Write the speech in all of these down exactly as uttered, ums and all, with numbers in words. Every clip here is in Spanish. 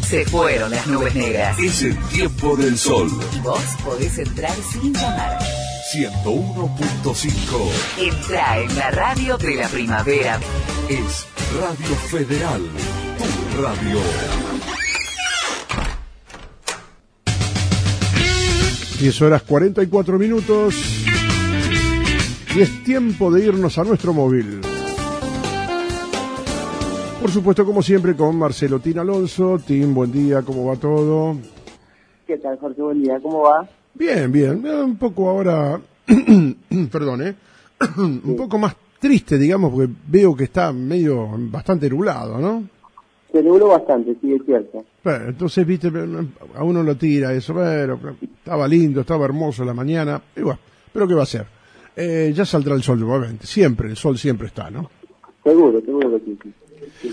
Se fueron las nubes negras. Es el tiempo del sol. Y vos podés entrar sin llamar. ciento uno punto cinco. Entrá en la radio de la primavera. Es Radio Federal, tu radio. diez horas cuarenta y cuatro minutos. Y es tiempo de irnos a nuestro móvil. Por supuesto, como siempre, con Marcelo Tin Alonso. Tim, buen día, ¿cómo va todo? ¿Qué tal, Jorge? Buen día, ¿cómo va? Bien, bien. Un poco ahora, perdón, ¿eh? Un sí. poco más triste, digamos, porque veo que está medio, bastante nublado, ¿no? Se nubló bastante, sí, es cierto. Bueno, entonces, viste, a uno lo tira eso, pero estaba lindo, estaba hermoso la mañana, y bueno, pero ¿qué va a ser? Eh, ya saldrá el sol nuevamente, siempre, el sol siempre está, ¿no? Seguro, seguro que sí. sí. Sí.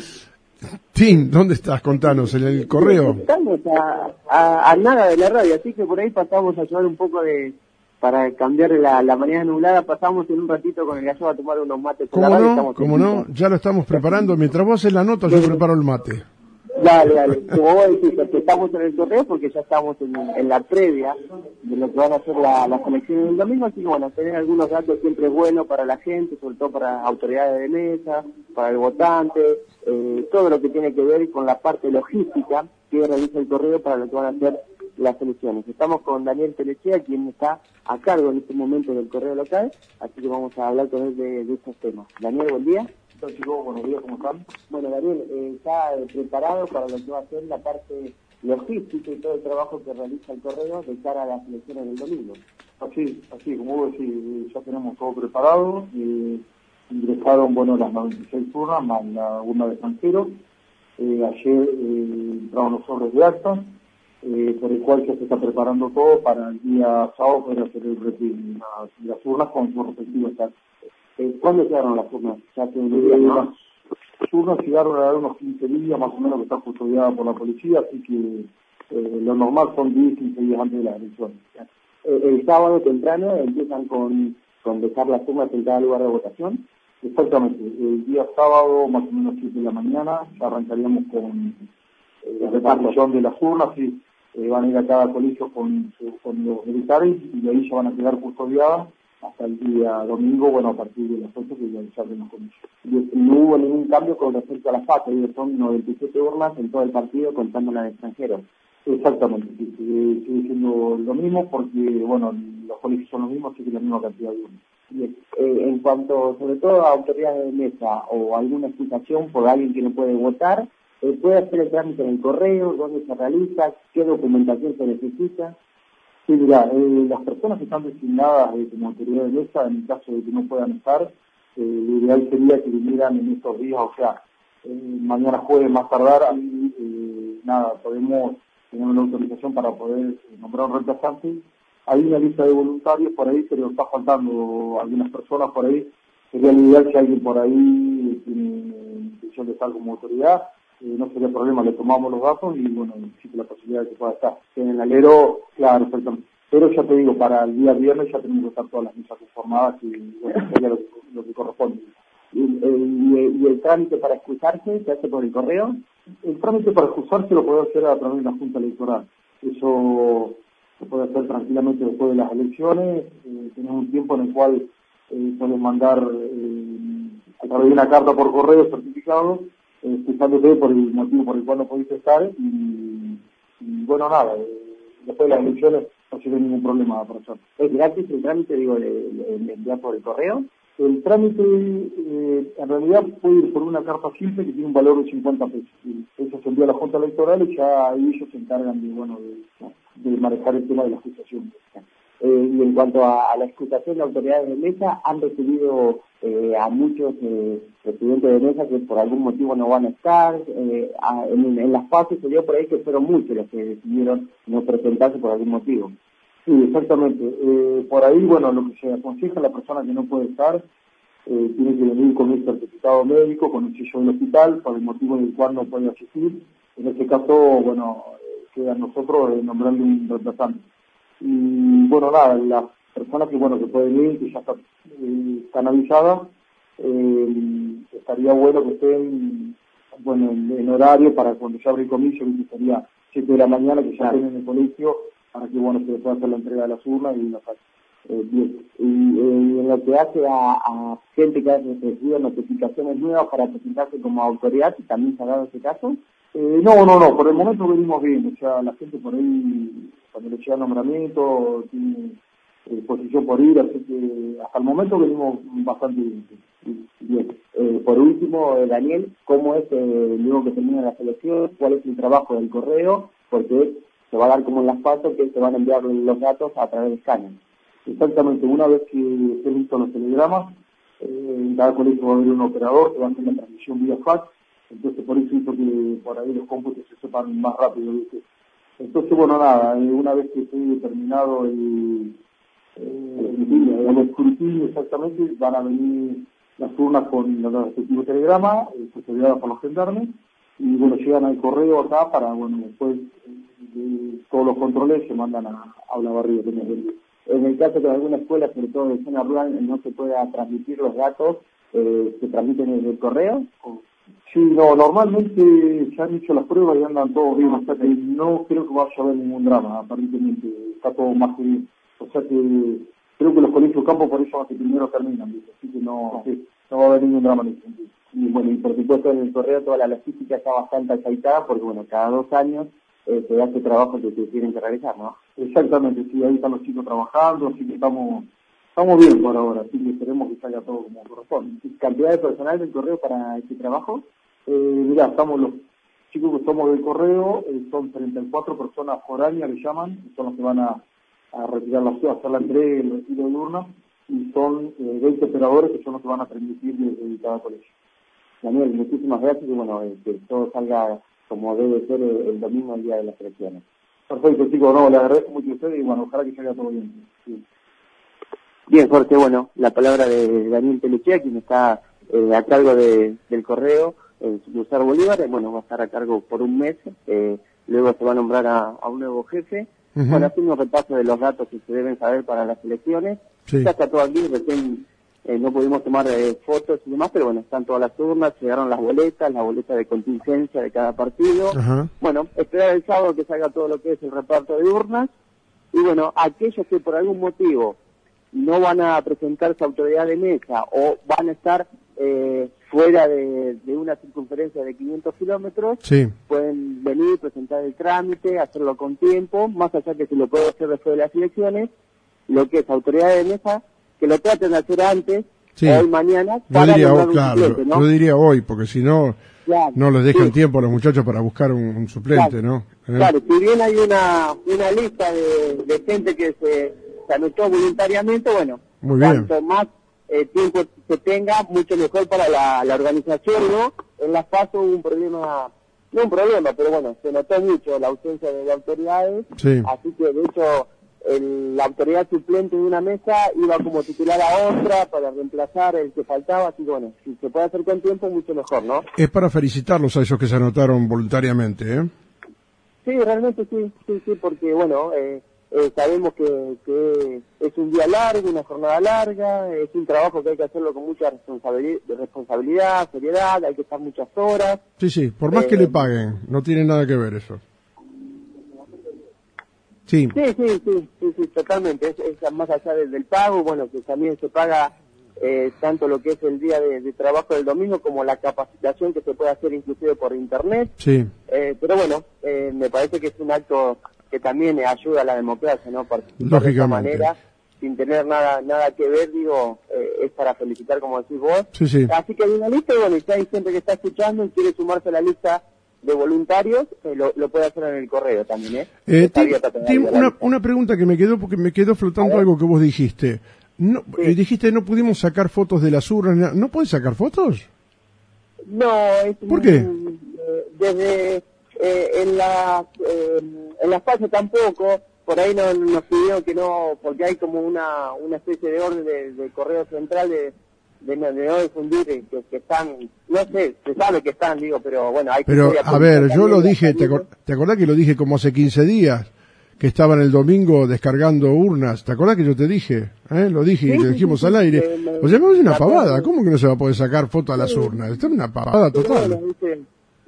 Tim, ¿dónde estás? Contanos, en el correo. Estamos a, a, a nada de la radio, así que por ahí pasamos a llevar un poco de... Para cambiar la, la mañana nublada, pasamos en un ratito con el gallo a tomar unos mates. ¿Cómo la radio, no? ¿Cómo no? Ya lo estamos preparando. Mientras vos haces la nota, yo preparo el mate. Dale, dale. Como vos decís, que estamos en el correo porque ya estamos en, en la previa de lo que van a ser la, las elecciones del domingo, así que bueno, tener algunos datos siempre es bueno para la gente, sobre todo para autoridades de mesa, para el votante, eh, todo lo que tiene que ver con la parte logística que realiza el correo para lo que van a ser las elecciones. Estamos con Daniel Telechea, quien está a cargo en este momento del correo local, así que vamos a hablar con él de, de estos temas. Daniel, buen día. Entonces, chicos, buenos días, ¿cómo están? Bueno, Daniel, eh, ¿está eh, preparado para lo que va a ser la parte logística y todo el trabajo que realiza el correo de cara a las elecciones del domingo? Así, así, como vos decís, ya tenemos todo preparado. Eh, ingresaron, bueno, las noventa y seis urnas, más la urna de extranjeros. Eh, ayer eh, entraron los sobres de actas, eh, por el cual ya se está preparando todo para el día sábado poder hacer el retiro de las, las urnas con sus respectivos actas. Eh, ¿Cuándo llegaron las urnas? Ya hace unos días, ¿no? Las urnas llegaron a dar unos quince días más o menos que está custodiada por la policía, así que eh, lo normal son diez, quince días antes de las elecciones. Eh, el sábado temprano empiezan con, con dejar las urnas en cada lugar de votación. Exactamente, el día sábado más o menos siete de la mañana ya arrancaríamos con eh, la repartición de las urnas y eh, van a ir a cada colegio con, con los militares y de ahí ya van a quedar custodiadas hasta el día domingo, bueno, a partir de las ocho que ya abrimos con ellos. Y no hubo ningún cambio con respecto a las F A C, son noventa y siete urnas en todo el partido contando las de extranjeros. Exactamente, sí, sigue, sigue siendo lo mismo porque, bueno, los colegios son los mismos, así que la misma cantidad de urnas. Bien. Eh, en cuanto, sobre todo, a autoridades de mesa o alguna explicación por alguien que no puede votar, eh, ¿puede hacer el trámite en el correo? ¿Dónde se realiza? ¿Qué documentación se necesita? Sí, mira, eh, las personas que están designadas eh, como autoridad de mesa, en el caso de que no puedan estar, eh, lo ideal sería que vinieran en estos días, o sea, eh, mañana jueves más tardar, ahí, eh, nada, podemos tener una autorización para poder eh, nombrar un reemplazante. Hay una lista de voluntarios por ahí, pero está faltando algunas personas por ahí. Sería lo ideal que alguien por ahí tiene intención de estar como autoridad. Eh, no sería problema, le tomamos los datos y bueno, existe la posibilidad de que pueda estar. En el alero, claro, exactamente. Pero ya te digo, para el día viernes ya tenemos que estar todas las mesas conformadas y bueno, sería lo que, lo que corresponde. ¿Y, y, ¿Y el trámite para excusarse se hace por el correo? El trámite para excusarse lo puede hacer a través de la Junta Electoral. Eso se puede hacer tranquilamente después de las elecciones. Eh, tenemos un tiempo en el cual eh, pueden mandar eh, a través de una carta por correo certificado explicándote por el motivo por el cual no pudiste estar y, y bueno, nada, eh, después de las elecciones no tiene ningún problema para hacerlo. ¿Es gratis el trámite, digo, de, de, de enviar por el correo? El trámite eh, en realidad puede ir por una carta simple que tiene un valor de cincuenta pesos. Y eso se envía a la Junta Electoral y ya ahí ellos se encargan de, bueno, de, de manejar el tema de la excusación. Eh, y en cuanto a, a la excusación de autoridades de mesa, han recibido eh, a muchos eh, presidentes de mesa que por algún motivo no van a estar. Eh, a, en, en las fases se dio por ahí que fueron muchos los que decidieron no presentarse por algún motivo. Sí, exactamente. Eh, por ahí, bueno, lo que se aconseja a la persona que no puede estar eh, tiene que venir con un certificado médico, con un sello del hospital, por el motivo en el cual no puede asistir. En este caso, bueno, eh, queda a nosotros eh, nombrarle un reemplazante. Y bueno, nada, las personas que bueno que pueden ir, que ya está, eh, están avisadas, eh, estaría bueno que estén bueno, en, en horario para cuando se abre el comicio, que sería siete de la mañana, que ya estén en el colegio, para que, bueno, se les pueda hacer la entrega de las urnas y la eh, bien. Y eh, en lo que hace a, a gente que ha recibido notificaciones nuevas para presentarse como autoridad, ¿también se ha dado ese caso? Eh, no, no, no, por el momento venimos bien, o sea, la gente por ahí, cuando le llega nombramiento, tiene eh, posición por ir, así que hasta el momento venimos bastante bien. Bien. Eh, por último, eh, Daniel, ¿cómo es eh, luego que termina la selección? ¿Cuál es el trabajo del correo? Porque se va a dar como en las pasos que se van a enviar los datos a través de escáner. Exactamente, una vez que estén listos los telegramas, eh, en cada colegio va a haber un operador que va a hacer la transmisión vía fax, entonces por eso hizo que por ahí los cómputos se sepan más rápido, ¿viste? Entonces, bueno, nada, eh, una vez que esté terminado el, eh, el, el escrutinio exactamente, van a venir las urnas con los respectivos telegramas, eh, custodiadas por los gendarmes, y bueno, llegan al correo acá para, bueno, después eh, todos los controles se mandan a, a Olavarría. En el caso de alguna escuela, sobre todo de zona rural, no se pueda transmitir los datos, eh, ¿se transmiten en el correo? Sí, no, normalmente se han hecho las pruebas y andan todos bien, o sea que no creo que vaya a haber ningún drama, aparentemente, está todo más que bien. O sea que creo que los colegios campos por eso son los que primero terminan, ¿viste? Así que no, sí, no va a haber ningún drama en ese sentido. Y bueno, y por supuesto en el correo toda la logística está bastante aceitada porque bueno, cada dos años eh, se hace trabajo que se tienen que realizar, ¿no? Exactamente, sí, ahí están los chicos trabajando, así que estamos estamos bien por ahora, así que esperemos que salga todo como corresponde. ¿Cantidad de personal del correo para este trabajo? Eh, mirá, estamos los chicos que somos del correo, eh, son treinta y cuatro personas foráneas que llaman, son los que van a, a retirar la ciudad, hacer la entrega y el retiro de urna, y son eh, veinte operadores que son los que van a transmitir desde cada colegio. Daniel, muchísimas gracias y bueno, eh, que todo salga como debe ser el, el domingo, el día de las elecciones. Perfecto, chicos, no, le agradezco mucho a ustedes y bueno, ojalá que salga todo bien. Sí. Bien, Jorge, bueno, la palabra de Daniel Pelechea, quien está eh, a cargo de, del correo, el sucursal Bolívar, eh, bueno, va a estar a cargo por un mes, eh, luego se va a nombrar a, a un nuevo jefe. Uh-huh. Bueno, hacemos un repaso de los datos que se deben saber para las elecciones. Sí. Ya está todo aquí, recién eh, no pudimos tomar eh, fotos y demás, pero bueno, están todas las urnas, llegaron las boletas, la boleta de contingencia de cada partido. Uh-huh. Bueno, esperar el sábado que salga todo lo que es el reparto de urnas. Y bueno, aquellos que por algún motivo no van a presentarse a autoridad de mesa o van a estar eh, fuera de, de una circunferencia de quinientos kilómetros, sí, pueden venir, presentar el trámite, hacerlo con tiempo, más allá que se lo puede hacer después de las elecciones, lo que es autoridad de mesa, que lo traten de hacer antes, sí, hoy, mañana, para yo diría, hoy, claro, suplente, ¿no? Yo diría hoy, porque si no, claro, no les dejan sí. tiempo a los muchachos para buscar un, un suplente, claro, ¿no? ¿Eh? Claro, si bien hay una, una lista de, de gente que se... se anotó voluntariamente, bueno, muy bien, cuanto más eh, tiempo se tenga, mucho mejor para la, la organización, ¿no? En las PASO hubo un problema, no un problema, pero bueno, se notó mucho la ausencia de, de autoridades, sí, así que de hecho el, la autoridad suplente de una mesa iba como titular a otra para reemplazar el que faltaba, así que bueno, si se puede hacer con tiempo, mucho mejor, ¿no? Es para felicitarlos a esos que se anotaron voluntariamente, ¿eh? Sí, realmente sí, sí, sí, porque bueno, eh, Eh, sabemos que, que es un día largo, una jornada larga, es un trabajo que hay que hacerlo con mucha responsabilidad, responsabilidad seriedad, hay que estar muchas horas. Sí, sí, por más eh, que le paguen, no tiene nada que ver eso. Sí, sí, sí, sí, sí, sí totalmente, es, es más allá del, del pago, bueno, que también se paga eh, tanto lo que es el día de, de trabajo del domingo como la capacitación que se puede hacer inclusive por internet. Sí. Eh, pero bueno, eh, me parece que es un acto que también ayuda a la democracia, ¿no? Participar de esta manera, sin tener nada nada que ver, digo, eh, es para felicitar, como decís vos. Sí, sí. Así que hay una lista, y bueno, y si hay gente que está escuchando y quiere sumarse a la lista de voluntarios, eh, lo, lo puede hacer en el correo también, ¿eh? eh Tim, Tim, una, una pregunta que me quedó, porque me quedó flotando algo que vos dijiste. No, sí. Dijiste no pudimos sacar fotos de las urnas. ¿No puedes sacar fotos? No, es ¿Por qué? Un, eh, desde... Eh, en la eh, en las pasos tampoco, por ahí no, nos pidieron que no, porque hay como una una especie de orden de, de correo central de, de, de, de no difundir, que, que están, no sé, se sabe que están, digo, pero bueno, hay que... Pero, a ver, yo lo dije, ¿te, acor ¿te acordás que lo dije como hace quince días? Que estaban el domingo descargando urnas, ¿te acordás que yo te dije? ¿Eh? Lo dije, sí, y le dijimos sí, sí, al aire. Sí, me, o sea, me parece una pavada, ¿cómo que no se va a poder sacar foto a las urnas? Esto es una pavada total. Bueno,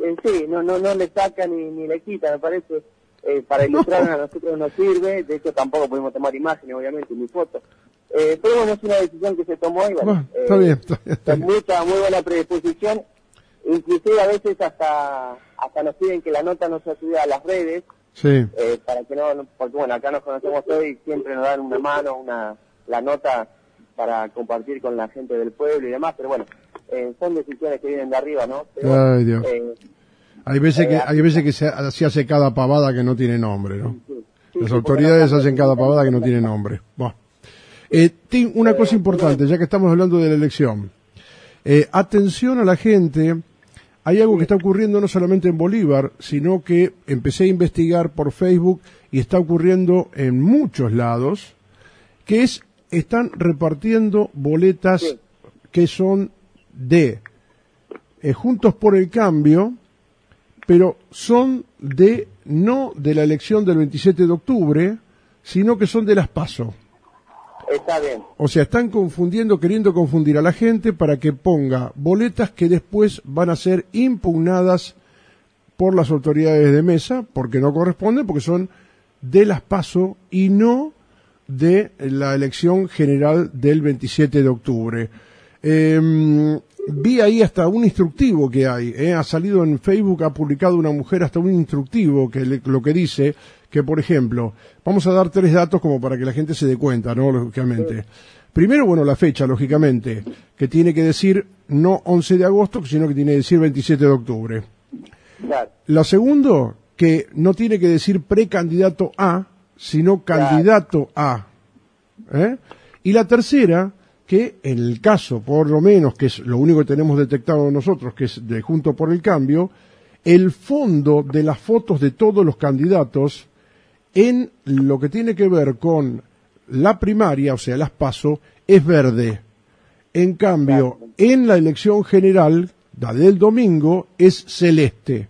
eh, sí, no, no, no le saca ni, ni le quita, me parece. Eh, para ilustrar a nosotros nos sirve, de hecho tampoco podemos tomar imágenes, obviamente, ni fotos. Eh, pero bueno, es una decisión que se tomó y bueno, Bueno, eh, está bien, está bien, está con bien. mucha, muy buena predisposición, inclusive a veces hasta hasta nos piden que la nota no se suba a las redes, Sí, eh, para que no, no- porque bueno, acá nos conocemos todos y siempre nos dan una mano, una la nota para compartir con la gente del pueblo y demás, pero bueno, eh, son decisiones que vienen de arriba, ¿no? Pero, Ay, Dios. eh, hay veces que eh, hay veces que se, se hace cada pavada que no tiene nombre, ¿no? sí, sí, Las sí, autoridades porque no- hacen cada pavada que no tiene nombre. Buah. Eh, Tim, una cosa importante, ya que estamos hablando de la elección. Eh, atención a la gente. Hay algo que está ocurriendo no solamente en Bolívar, sino que empecé a investigar por Facebook y está ocurriendo en muchos lados, que es, están repartiendo boletas Sí. que son de eh, Juntos por el Cambio, pero son de, no de la elección del veintisiete de octubre, sino que son de las PASO. Está bien. O sea, están confundiendo, queriendo confundir a la gente para que ponga boletas que después van a ser impugnadas por las autoridades de mesa, porque no corresponden, porque son de las PASO y no de la elección general del veintisiete de octubre. Eh, vi ahí hasta un instructivo que hay, eh, ha salido en Facebook, ha publicado una mujer hasta un instructivo que le- lo que dice que, por ejemplo, vamos a dar tres datos como para que la gente se dé cuenta, ¿no? Lógicamente. Primero, bueno, la fecha, lógicamente, que tiene que decir no once de agosto, sino que tiene que decir veintisiete de octubre. Claro. Lo segundo, que no tiene que decir precandidato A, sino candidato A. ¿Eh? Y la tercera, que en el caso, por lo menos, que es lo único que tenemos detectado nosotros, que es de Juntos por el Cambio, el fondo de las fotos de todos los candidatos en lo que tiene que ver con la primaria, o sea, las PASO, es verde. En cambio, en la elección general, la del domingo, es celeste.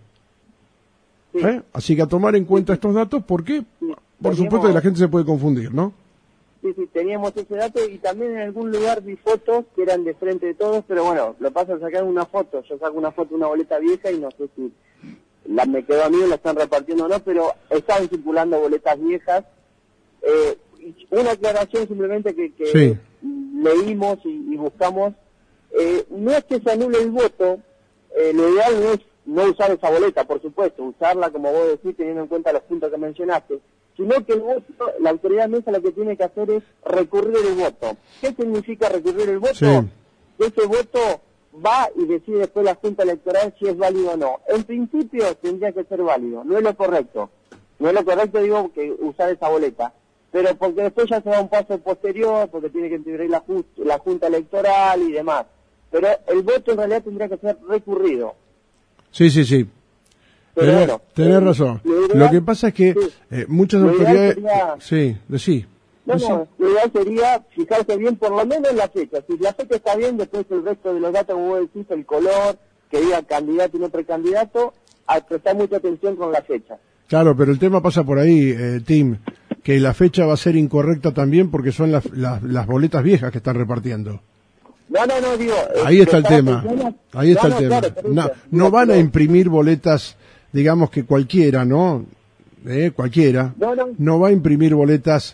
Sí. ¿Eh? Así que a tomar en cuenta estos datos, porque, por Teníamos- supuesto, que la gente se puede confundir, ¿no? Sí, sí, teníamos ese dato y también en algún lugar vi fotos que eran de frente de todos, pero bueno, lo pasa a sacar una foto. Yo saco una foto de una boleta vieja y no sé si la me quedó a mí o la están repartiendo o no, pero estaban circulando boletas viejas. Eh, una aclaración simplemente que, que Sí. leímos y, y buscamos. Eh, no es que se anule el voto, eh, lo ideal no es no usar esa boleta, por supuesto, usarla como vos decís teniendo en cuenta los puntos que mencionaste, sino que el voto, la autoridad mesa lo que tiene que hacer es recurrir el voto. ¿Qué significa recurrir el voto? Sí. Que ese voto va y decide después la Junta Electoral si es válido o no. En principio tendría que ser válido, no es lo correcto. No es lo correcto, digo, que usar esa boleta. Pero porque después ya se da un paso posterior, porque tiene que intervenir la, ju- la Junta Electoral y demás. Pero el voto en realidad tendría que ser recurrido. Sí, sí, sí. Pero Tenés, bueno, tenés eh, razón. lo ideal- Lo que pasa es que sí. eh, muchas Lo ideal autoridades... sería- Sí, decí. No, decí. no, lo ideal sería fijarse bien por lo menos en la fecha. Si la fecha está bien, después el resto de los datos, como vos decís, el color, que diga candidato y no precandidato, a prestar mucha atención con la fecha. Claro, pero el tema pasa por ahí, eh, Tim, que la fecha va a ser incorrecta también porque son las, las, las boletas viejas que están repartiendo. No, no, no, digo... eh, Ahí está el prestar tema. atención a- Ahí está No, el no, tema. claro, por No, eso. no Digo, van a pero- imprimir boletas, digamos que cualquiera, ¿no? Eh, cualquiera. No, no. No va a imprimir boletas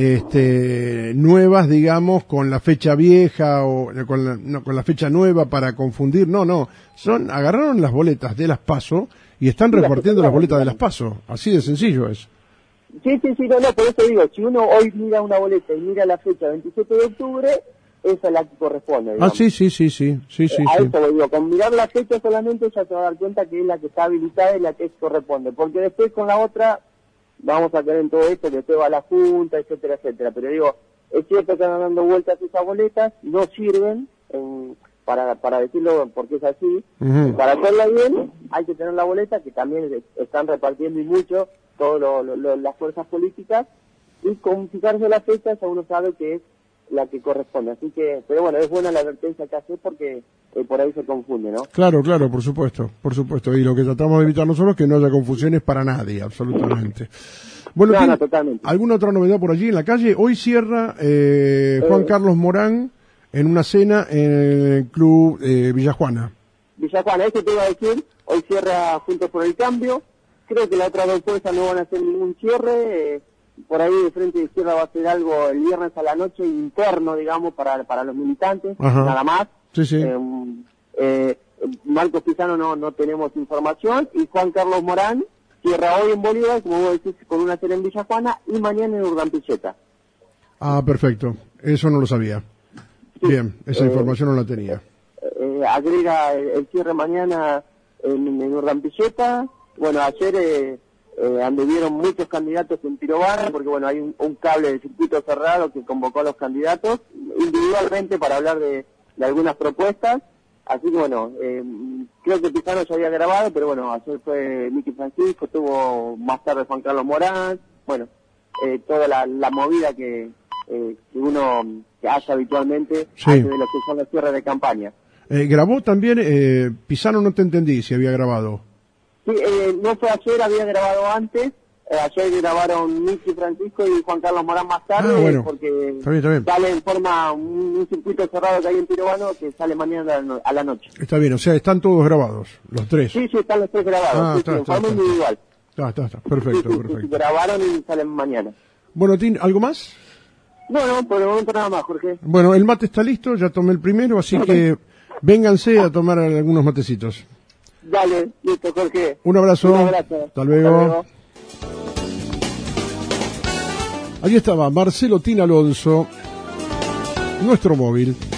este, nuevas, digamos, con la fecha vieja o eh, con la, no, con la fecha nueva para confundir. No, no. Son agarraron las boletas de las PASO y están Sí, las repartiendo que las boletas de las quedaron. PASO. Así de sencillo es. Sí, sí, sí, no, no, por eso digo, si uno hoy mira una boleta y mira la fecha veintisiete de octubre, esa es la que corresponde, Ah, digamos. sí, sí, sí, sí, sí, sí, Eh, a sí. eso digo, con mirar la fecha solamente ya se va a dar cuenta que es la que está habilitada y la que corresponde, porque después con la otra vamos a caer en todo esto, que después va a la Junta, etcétera, etcétera, pero digo, es cierto que andan dando vueltas esas boletas, no sirven, en, para, para decirlo porque es así, Ujú. para hacerla bien hay que tener la boleta, que también es- están repartiendo y mucho todas las fuerzas políticas, y con fijarse la fecha ya uno sabe que es la que corresponde, así que, pero bueno, es buena la advertencia que hace porque eh, por ahí se confunde, ¿no? Claro, claro, por supuesto, por supuesto. Y lo que tratamos de evitar nosotros es que no haya confusiones para nadie, absolutamente. Bueno, No, Tim, no, totalmente. ¿alguna otra novedad por allí en la calle? Hoy cierra eh, Juan Eh. Carlos Morán en una cena en el Club eh, Villa Juana. Villa Juana, eso te iba a decir, hoy cierra Juntos por el Cambio. Creo que las otras dos fuerzas no van a hacer ningún cierre. Eh, por ahí de Frente de Izquierda va a hacer algo el viernes a la noche interno, digamos, para para los militantes, Ajá. nada más. Sí, sí. Eh, eh, Marcos Pizano no, no tenemos información, y Juan Carlos Morán cierra hoy en Bolívar, como vos decís, con una serie en Villa Juana, y mañana en Urdampilleta. Ah, perfecto. Eso no lo sabía. Sí. Bien, esa Eh, información no la tenía. Eh, agrega el, el cierre mañana en, en Urdampilleta. Bueno, ayer eh, eh, anduvieron muchos candidatos en Pirobarra, porque bueno, hay un, un cable de circuito cerrado que convocó a los candidatos individualmente para hablar de, de algunas propuestas. Así que bueno, eh, creo que Pizano ya había grabado, pero bueno, ayer fue Miki Francisco, tuvo más tarde Juan Carlos Morán, bueno, eh, toda la, la movida que, eh, que uno que hace habitualmente Sí. antes de lo que son los cierres de campaña. Eh, grabó también, eh, Pizano, no te entendí si había grabado. Sí, eh, no fue ayer, había grabado antes. Eh, ayer grabaron Miki Francisco y Juan Carlos Morán más tarde, Ah, bueno. porque Está bien, está bien. sale en forma un, un circuito cerrado que hay en Pirobano que sale mañana a la, no- a la noche. Está bien, o sea, están todos grabados, los tres. Sí, sí, están los tres grabados, Ah, sí, está, sí, en está, forma está. individual. Está, está, está. Sí, Perfecto, sí, sí, sí, perfecto. grabaron y salen mañana. Bueno, Tin, ¿algo más? No, no, por el momento nada más, Jorge. Bueno, el mate está listo, ya tomé el primero, así que vénganse a tomar algunos matecitos. Dale, listo, Jorge. Un abrazo. Un abrazo. Hasta luego. Allí estaba Marcelo Tin Alonso, nuestro móvil.